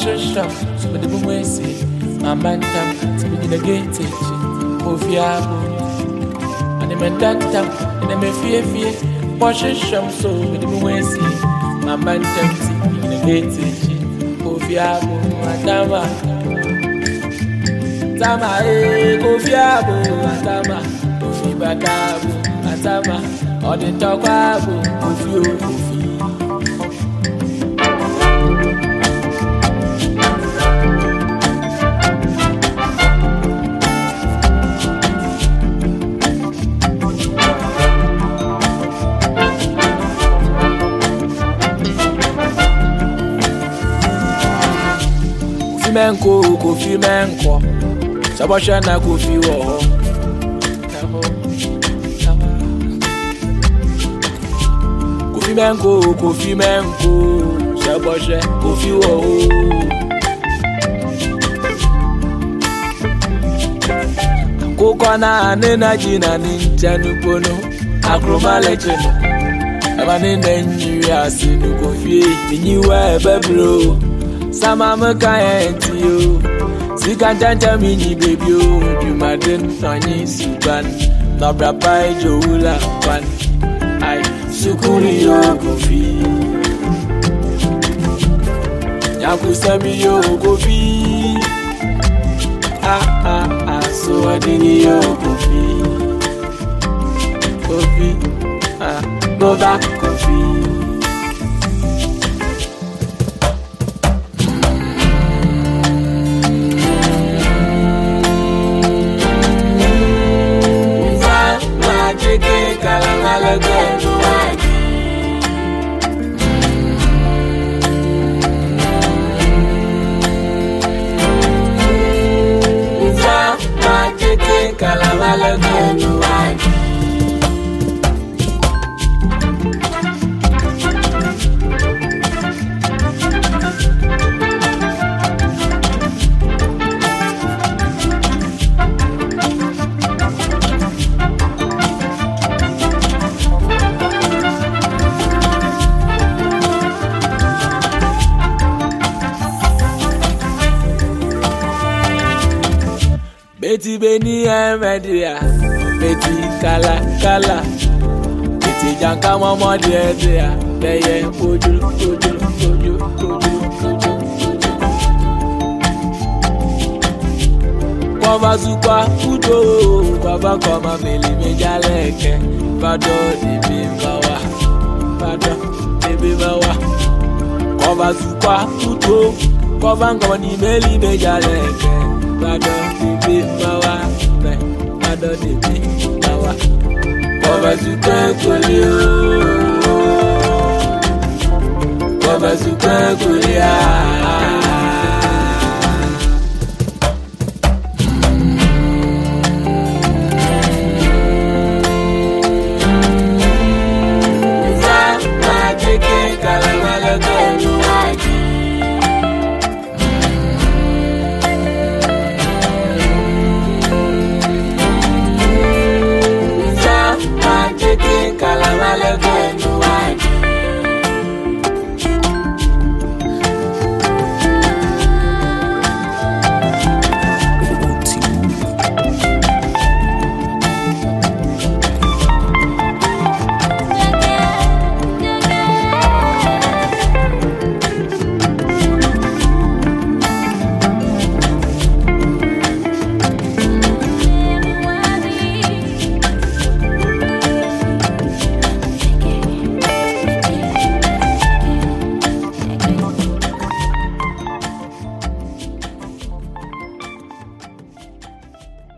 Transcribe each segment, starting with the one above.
Washington, some of the Mwesi, my bantam, some of the gate, Kofiabo, and the Mendantam, and the Mefia, Washington, so with the Mwesi, my bantam, some of the gate, Kofiabo, Atama, Tama, Kofiabo, Atama, Kofi Bakabo, Atama, or the Tokabo, Kofi. Kofi menko, sabasha na kofi wo. Kofi menko, sabasha kofi wo. Kokona nena jina ninja nupono, akroma legend. Abane nenyu asinu kofi, minyiwa bebro. Sama makaenti yo, sikantanta mini baby yo. Jumaden nani suban, na brapa joula pan. Ay sukuri yo kofi, nyakusami yo kofi. So adini yo kofi, go back kofi. Betty Beni Media, Betty Kala, Betty Janka Mama dear, they Oju. Baba Zupa, Udo, Baba Kama Meli Mejaleke, Bado de Bibawa, Baba Zupa, Udo, Baba Kama Meli Mejaleke, Bado. Bado de Bibawa, Baba Zuka Kolio, Baba Zuka Kolia.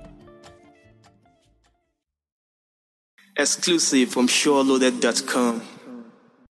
Exclusive from SureLoaded.com.